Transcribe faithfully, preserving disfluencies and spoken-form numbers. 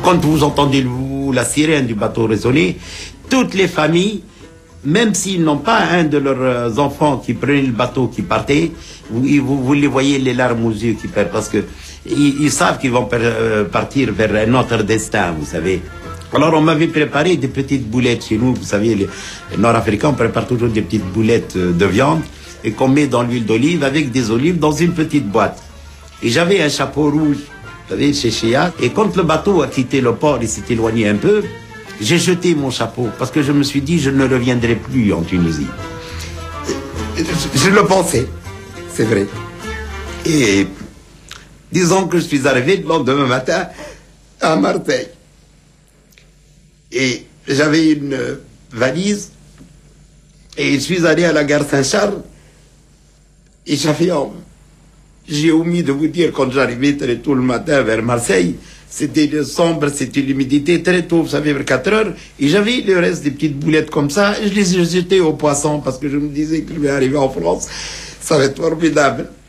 quand vous entendez vous, la sirène du bateau résonner, toutes les familles, même s'ils n'ont pas un de leurs enfants qui prenait le bateau, qui partait, vous, vous, vous les voyez les larmes aux yeux qui perdent, parce que ils, ils savent qu'ils vont partir vers un autre destin, vous savez. Alors on m'avait préparé des petites boulettes chez nous, vous savez, les, les Nord-Africains, on prépare toujours des petites boulettes de viande et qu'on met dans l'huile d'olive avec des olives dans une petite boîte. Et j'avais un chapeau rouge, vous savez, chez Chia. Et quand le bateau a quitté le port et s'est éloigné un peu, j'ai jeté mon chapeau parce que je me suis dit je ne reviendrai plus en Tunisie. Je, je le pensais, c'est vrai. Et disons que je suis arrivé le lendemain matin à Marseille. Et j'avais une valise et je suis allé à la gare Saint-Charles et j'avais j'ai omis de vous dire quand j'arrivais très tôt le matin vers Marseille, c'était sombre, c'était l'humidité très tôt, vous savez, vers quatre heures, et j'avais le reste des petites boulettes comme ça, et je les ai jetées aux poissons parce que je me disais que je vais arriver en France, ça va être formidable.